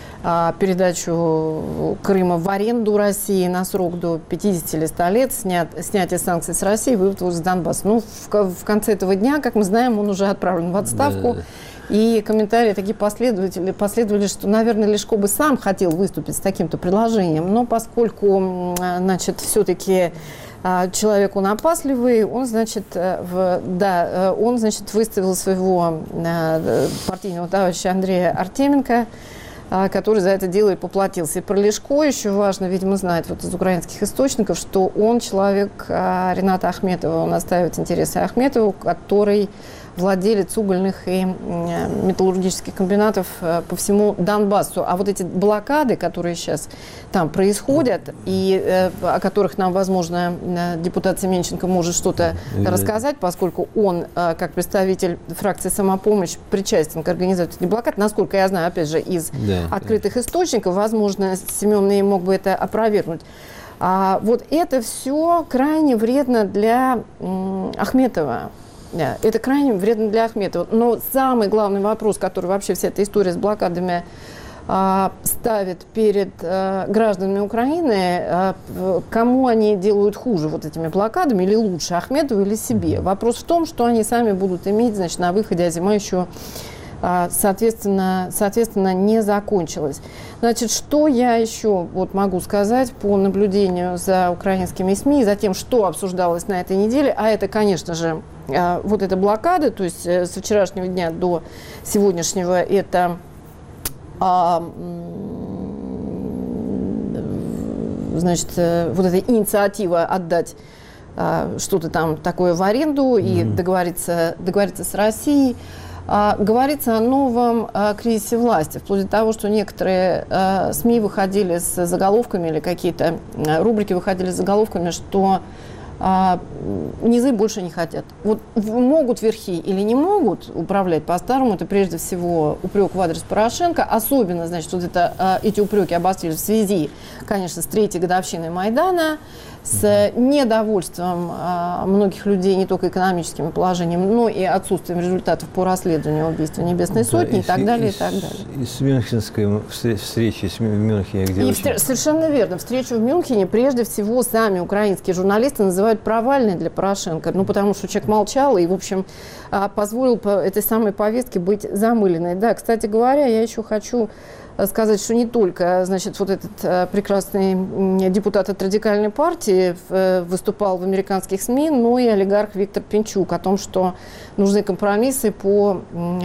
передачу Крыма в аренду России на срок до 50 или 100 лет, снятие санкций с России, вывод из Донбасса. Ну, в конце этого дня, как мы знаем, он уже отправлен в отставку. Да. И комментарии такие последовали, что, наверное, Ляшко бы сам хотел выступить с таким-то предложением, но поскольку, значит, все-таки человек он опасливый, он, значит, выставил своего партийного товарища Андрея Артеменко который за это дело и поплатился. И про Лешко еще важно, видимо, знать вот из украинских источников, что он человек Рената Ахметова, он отстаивает интересы Ахметова, который владелец угольных и металлургических комбинатов по всему Донбассу. А вот эти блокады, которые сейчас там происходят, и о которых нам, возможно, депутат Семенченко может что-то рассказать, поскольку он, как представитель фракции «Самопомощь», причастен к организации этих блокад, насколько я знаю, опять же, из открытых источников, возможно, Семен мог бы это опровергнуть. Вот это все крайне вредно для Ахметова. Да, это крайне вредно для Ахметова. Но самый главный вопрос, который вообще вся эта история с блокадами ставит перед гражданами Украины, кому они делают хуже вот этими блокадами или лучше, Ахметову или себе. Вопрос в том, что они сами будут иметь, значит, на выходе, а зима еще, соответственно, не закончилась. Значит, что я еще вот могу сказать по наблюдению за украинскими СМИ, за тем, что обсуждалось на этой неделе, а это, конечно же, вот эта блокада, то есть с вчерашнего дня до сегодняшнего, это значит, вот эта инициатива отдать что-то там такое в аренду и договориться с Россией. Говорится о новом кризисе власти, вплоть до того, что некоторые СМИ выходили с заголовками или какие-то рубрики выходили с заголовками, что низы больше не хотят. Вот могут верхи или не могут управлять по-старому, это прежде всего упрек в адрес Порошенко. Особенно, значит, вот эти упреки обострились в связи, конечно, с 3-й годовщиной Майдана, с недовольством многих людей не только экономическим положением, но и отсутствием результатов по расследованию убийства Небесной Сотни и так далее, и так далее. И с Мюнхенской встречи в Мюнхене, где совершенно верно. Встречу в Мюнхене прежде всего сами украинские журналисты называют провальной для Порошенко, потому что человек молчал и, в общем, позволил этой самой повестке быть замыленной. Да, кстати говоря, я еще хочу сказать, что не только, значит, вот этот прекрасный депутат от радикальной партии выступал в американских СМИ, но и олигарх Виктор Пинчук о том, что нужны компромиссы по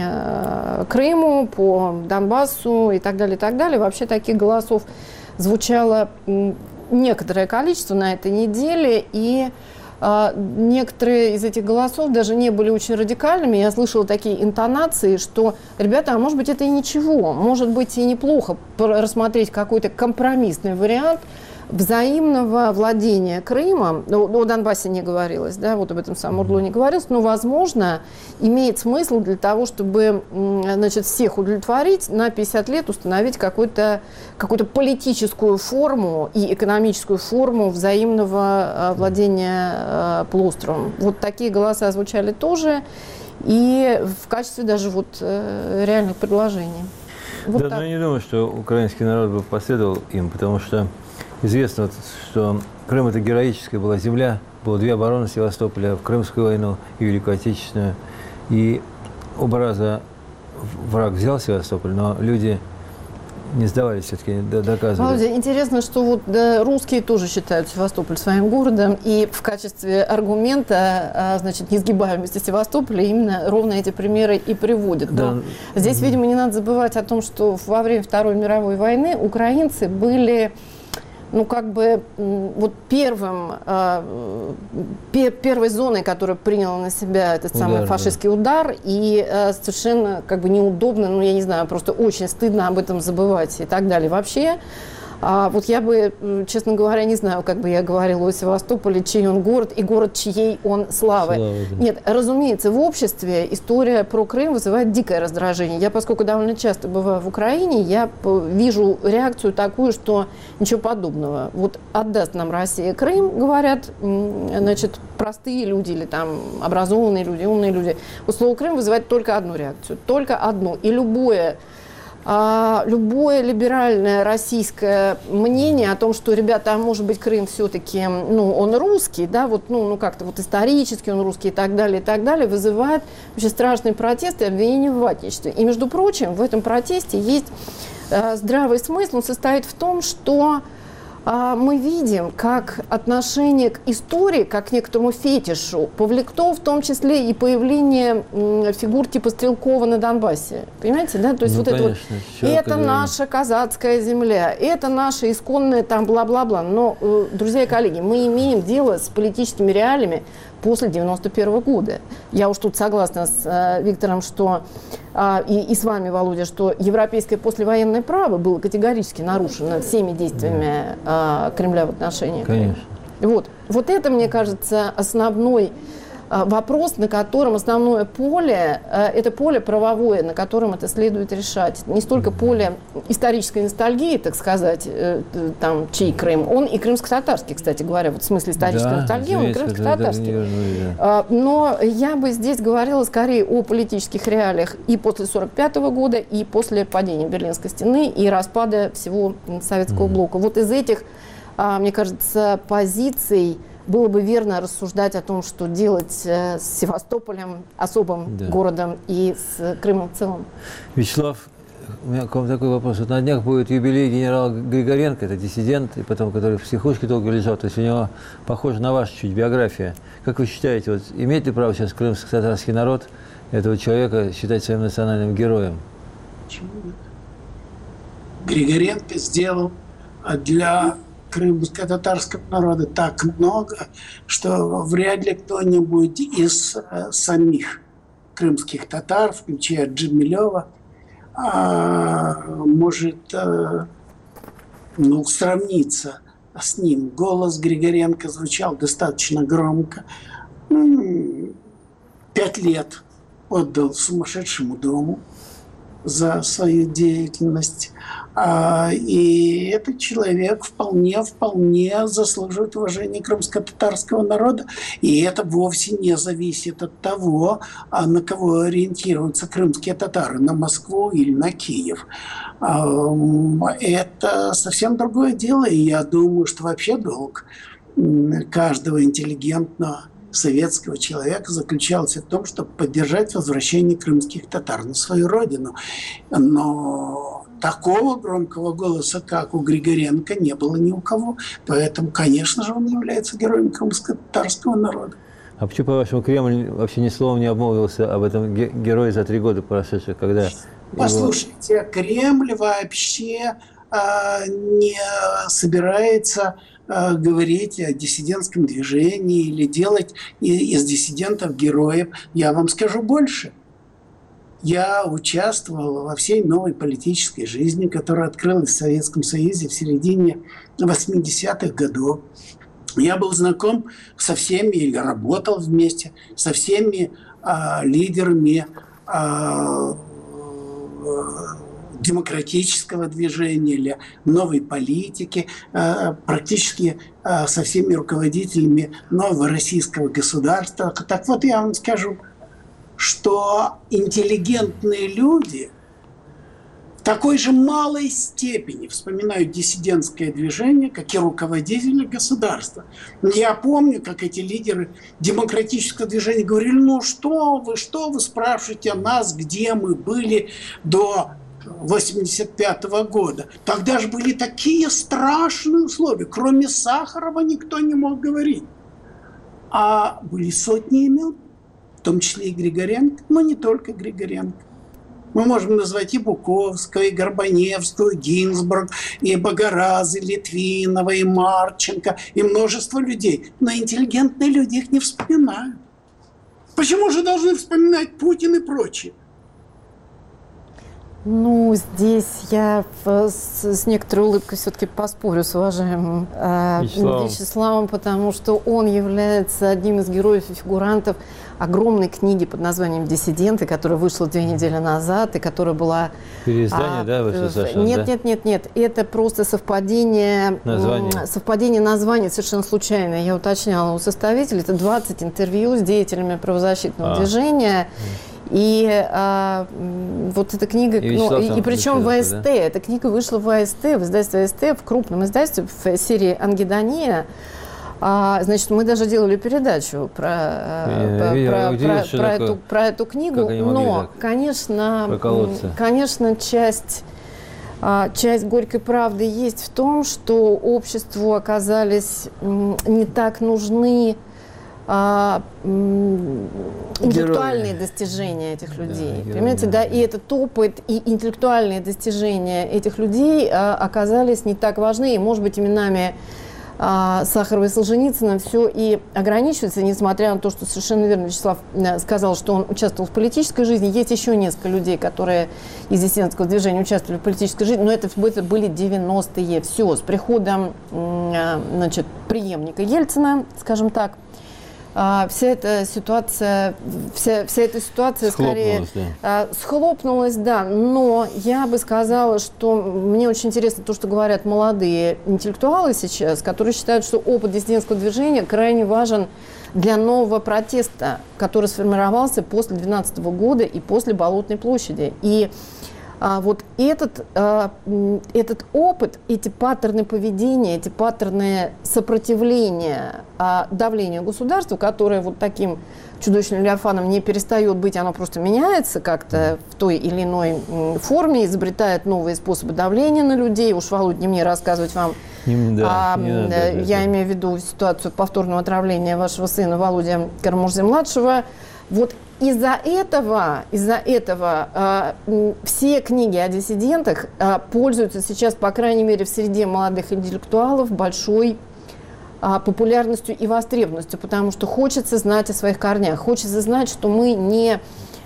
Крыму, по Донбассу и так далее, и так далее. Вообще таких голосов звучало некоторое количество на этой неделе, и некоторые из этих голосов даже не были очень радикальными. Я слышала такие интонации, что, ребята, а может быть это и ничего, может быть и неплохо рассмотреть какой-то компромиссный вариант взаимного владения Крымом. О Донбассе не говорилось, да, вот об этом самом Урло не говорилось, но, возможно, имеет смысл для того, чтобы, значит, всех удовлетворить, на 50 лет установить какую-то политическую форму и экономическую форму взаимного владения полуостровом. Вот такие голоса звучали тоже, и в качестве даже вот реальных предложений. Вот да, но я не думаю, что украинский народ бы последовал им, потому что известно, что Крым – это героическая была земля, было 2 обороны Севастополя в Крымскую войну и Великую Отечественную. И оба раза враг взял Севастополь, но люди не сдавались все-таки, доказывали. Володя, интересно, что вот русские тоже считают Севастополь своим городом, и в качестве аргумента, значит, несгибаемости Севастополя именно ровно эти примеры и приводят. Но здесь, видимо, не надо забывать о том, что во время Второй мировой войны украинцы были, ну, как бы, вот первой зоной, которая приняла на себя этот самый фашистский удар, и совершенно, как бы, неудобно, ну, я не знаю, просто очень стыдно об этом забывать и так далее. Вообще, вот я бы, честно говоря, не знаю, как бы я говорила о Севастополе, чей он город и город чьей он славы. Да. Нет, разумеется, в обществе история про Крым вызывает дикое раздражение. Я, поскольку довольно часто бываю в Украине, я вижу реакцию такую, что ничего подобного. Вот отдаст нам Россия Крым, говорят, значит, простые люди или там образованные люди, умные люди. Вот слово Крым вызывает только одну реакцию, только одну. И любое либеральное российское мнение о том, что, ребята, а может быть, Крым все-таки, ну, он русский, да, вот, ну, как-то вот исторически он русский и так далее, вызывает вообще страшный протест и обвинение в отечестве. И, между прочим, в этом протесте есть здравый смысл. Он состоит в том, что мы видим, как отношение к истории, как к некоторому фетишу, повлекло в том числе и появление фигур типа Стрелкова на Донбассе. Понимаете, да? То есть вот конечно, это вот, это наша казацкая земля, это наша исконная там бла-бла-бла. Но, друзья и коллеги, мы имеем дело с политическими реалиями после 91 года. Я уж тут согласна с Виктором, что и с вами, Володя, что европейское послевоенное право было категорически нарушено всеми действиями Кремля в отношении Крыма. Конечно. Вот это, мне кажется, основной вопрос, на котором основное поле, это поле правовое, на котором это следует решать. Не столько поле исторической ностальгии, так сказать, там, чей Крым, он и крымско-татарский, кстати говоря, вот в смысле исторической ностальгии, он и крымско-татарский. Но я бы здесь говорила скорее о политических реалиях и после 1945 года, и после падения Берлинской стены, и распада всего советского блока. Вот из этих, мне кажется, позиций было бы верно рассуждать о том, что делать с Севастополем, особым городом, и с Крымом в целом. Вячеслав, у меня к вам такой вопрос. Вот на днях будет юбилей генерала Григоренко, это диссидент, и потом, который в психушке долго лежал. То есть у него похоже на вашу чуть биография. Как вы считаете, вот, имеет ли право сейчас крымско-татарский народ этого человека считать своим национальным героем? Почему нет? Григоренко сделал для крымско-татарского народа так много, что вряд ли кто-нибудь из самих крымских татар, включая Джемилева, может сравниться с ним. Голос Григоренко звучал достаточно громко. 5 лет отдал сумасшедшему дому за свою деятельность. И этот человек вполне заслуживает уважения крымско-татарского народа. И это вовсе не зависит от того, на кого ориентируются крымские татары, на Москву или на Киев. Это совсем другое дело. И я думаю, что вообще долг каждого интеллигентного советского человека заключался в том, чтобы поддержать возвращение крымских татар на свою родину. Но такого громкого голоса, как у Григоренко, не было ни у кого. Поэтому, конечно же, он является героем крымско-татарского народа. А почему, по-вашему, Кремль вообще ни словом не обмолвился об этом герое за 3 года прошедших, когда... Послушайте, Кремль вообще не собирается говорить о диссидентском движении или делать из диссидентов героев. Я вам скажу больше. Я участвовал во всей новой политической жизни, которая открылась в Советском Союзе в середине 80-х годов. Я был знаком со всеми или работал вместе со всеми лидерами демократического движения или новой политики, практически со всеми руководителями нового российского государства. Так вот, я вам скажу, что интеллигентные люди в такой же малой степени вспоминают диссидентское движение, как и руководители государства. Я помню, как эти лидеры демократического движения говорили: ну что вы спрашиваете о нас, где мы были до 1985 года. Тогда же были такие страшные условия. Кроме Сахарова никто не мог говорить. А были сотни имен, в том числе и Григоренко, но не только Григоренко. Мы можем назвать и Буковского, и Горбаневского, и Гинзбург, и Богораза, и Литвинова, и Марченко, и множество людей. Но интеллигентные люди их не вспоминают. Почему же должны вспоминать Путин и прочие? Ну, здесь я с некоторой улыбкой все-таки поспорю с уважаемым Вячеславом, потому что он является одним из героев и фигурантов огромной книги под названием «Диссиденты», которая вышла 2 недели назад и которая была... Переиздание, да, вышло совершенно? Нет. Это просто совпадение названий совершенно случайное. Я уточняла у составителя. Это 20 интервью с деятелями правозащитного движения. И вот эта книга, и причем в АСТ, да? Эта книга вышла в АСТ, в издательстве АСТ, в крупном издательстве, в серии «Ангедония». Значит, мы даже делали передачу про эту книгу, но, конечно, часть часть горькой правды есть в том, что обществу оказались не так нужны интеллектуальные достижения этих людей. Да, понимаете, да, и этот опыт, и интеллектуальные достижения этих людей оказались не так важны, и, может быть, именами Сахарова и Солженицына все и ограничивается, несмотря на то, что совершенно верно Вячеслав сказал, что он участвовал в политической жизни. Есть еще несколько людей, которые из диссидентского движения участвовали в политической жизни, но это были 90-е. Все, с приходом, значит, преемника Ельцина, скажем так, вся эта ситуация скорее схлопнулась, да. Но я бы сказала, что мне очень интересно то, что говорят молодые интеллектуалы сейчас, которые считают, что опыт диссидентского движения крайне важен для нового протеста, который сформировался после 2012 года и после Болотной площади. И вот этот опыт, эти паттерны поведения, эти паттерны сопротивления давлению государства, которое вот таким чудовищным левиафаном не перестает быть, оно просто меняется как-то в той или иной форме, изобретает новые способы давления на людей. Уж, Володь, не мне рассказывать вам, я имею в виду ситуацию повторного отравления вашего сына Володя Карамурзы-младшего. Вот из-за этого все книги о диссидентах пользуются сейчас, по крайней мере, в среде молодых интеллектуалов большой популярностью и востребованностью, потому что хочется знать о своих корнях, хочется знать, что мы не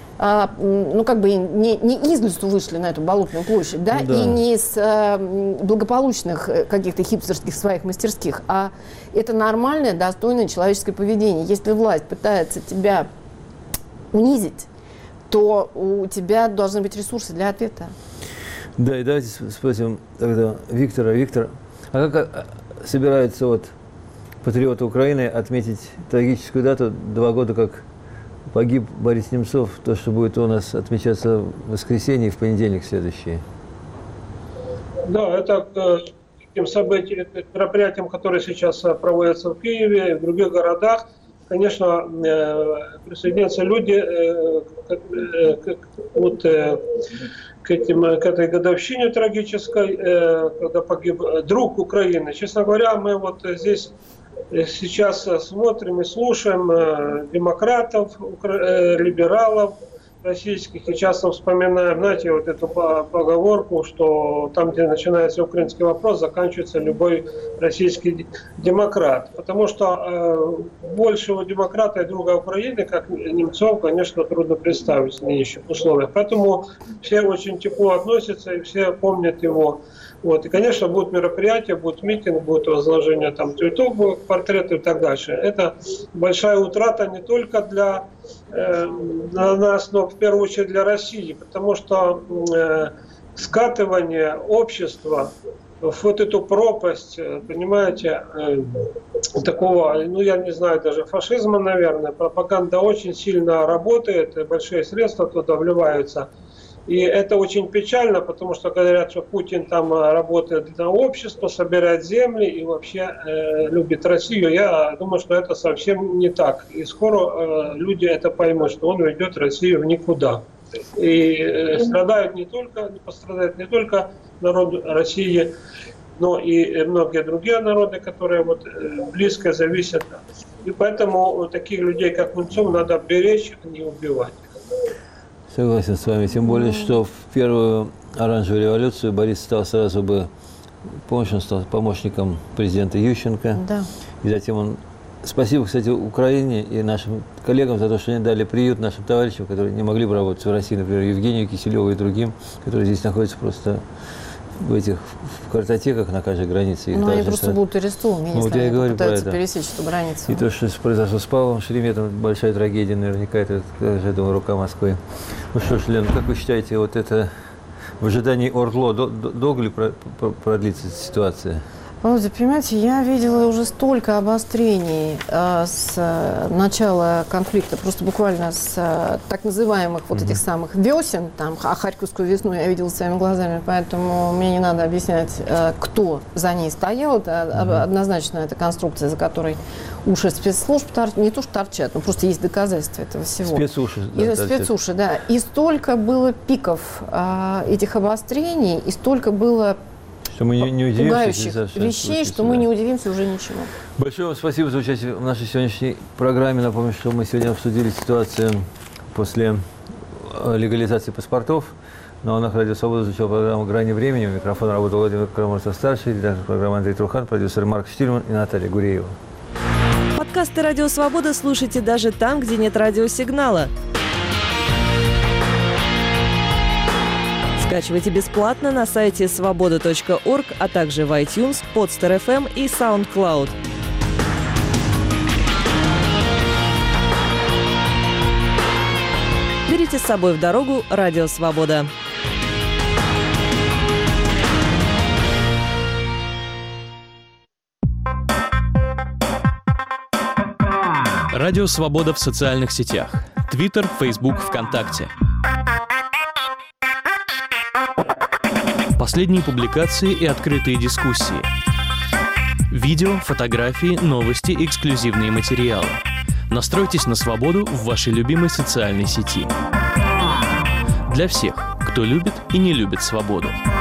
из лесу вышли на эту Болотную площадь, да, и не из благополучных каких-то хипстерских своих мастерских, а это нормальное, достойное человеческое поведение. Если власть пытается тебя унизить, то у тебя должны быть ресурсы для ответа. Да, и давайте спросим тогда Виктора. Виктор, а как собираются вот патриоты Украины отметить трагическую дату, 2 года как погиб Борис Немцов, то, что будет у нас отмечаться в воскресенье и в понедельник следующий? Да, это таким событием, мероприятием, которое сейчас проводится в Киеве и в других городах. Конечно, присоединяются люди к этой годовщине трагической, когда погиб друг Украины. Честно говоря, мы вот здесь сейчас смотрим и слушаем демократов, либералов российских, и часто вспоминаем, знаете, вот эту поговорку, что там, где начинается украинский вопрос, заканчивается любой российский демократ. Потому что большего демократа и друга Украины, как Немцов, конечно, трудно представить в нынешних условиях. Поэтому все очень тепло относятся и все помнят его. Вот. И, конечно, будут мероприятия, будет митинг, будет возложение там цветов, портреты и так дальше. Это большая утрата не только для нас, но в первую очередь для России, потому что скатывание общества в вот эту пропасть, понимаете, такого, ну я не знаю, даже фашизма, наверное, пропаганда очень сильно работает, большие средства туда вливаются. И это очень печально, потому что говорят, что Путин там работает на общество, собирает земли и вообще любит Россию. Я думаю, что это совсем не так. И скоро люди это поймут, что он ведет Россию в никуда. И пострадает не только народ России, но и многие другие народы, которые вот близко зависят. И поэтому таких людей, как Немцов, надо беречь, а не убивать. Согласен с вами. Тем более, что в первую оранжевую революцию Борис стал сразу бы, помнишь, он стал помощником президента Ющенко. Да. И затем он... Спасибо, кстати, Украине и нашим коллегам за то, что они дали приют нашим товарищам, которые не могли бы работать в России, например, Евгению Киселеву и другим, которые здесь находятся просто в этих картотеках на каждой границе. Ну, они просто будут арестованы, если они пытаются пересечь эту границу. И то, что произошло с Павлом Шереметовым, большая трагедия, наверняка, это, я думаю, рука Москвы. Ну что ж, Лен, как вы считаете, вот это в ожидании ОРДЛО долго ли продлится эта ситуация? Володя, понимаете, я видела уже столько обострений с начала конфликта, просто буквально с так называемых вот этих самых весен, там, а Харьковскую весну я видела своими глазами, поэтому мне не надо объяснять, кто за ней стоял. Это однозначно эта конструкция, за которой уши спецслужб не то что торчат, но просто есть доказательства этого всего. Спецуши. Да, спецуши, да. И столько было пиков этих обострений, и столько было что мы не пугающих вещей, что мы не удивимся уже ничего. Большое вам спасибо за участие в нашей сегодняшней программе. Напомню, что мы сегодня обсудили ситуацию после легализации паспортов. На волнах Радио Свобода звучала программа «Грани времени». У микрофона работал Владимир Карамурзов-старший, редактор программы Андрей Трухан, продюсер Марк Штильман и Наталья Гуреева. Подкасты «Радио Свобода» слушайте даже там, где нет радиосигнала. Скачивайте бесплатно на сайте svoboda.org, а также в iTunes, Podster.fm и SoundCloud. Берите с собой в дорогу «Радио Свобода». Радио Свобода в социальных сетях. Твиттер, Фейсбук, ВКонтакте. Последние публикации и открытые дискуссии. Видео, фотографии, новости, эксклюзивные материалы. Настройтесь на свободу в вашей любимой социальной сети. Для всех, кто любит и не любит свободу.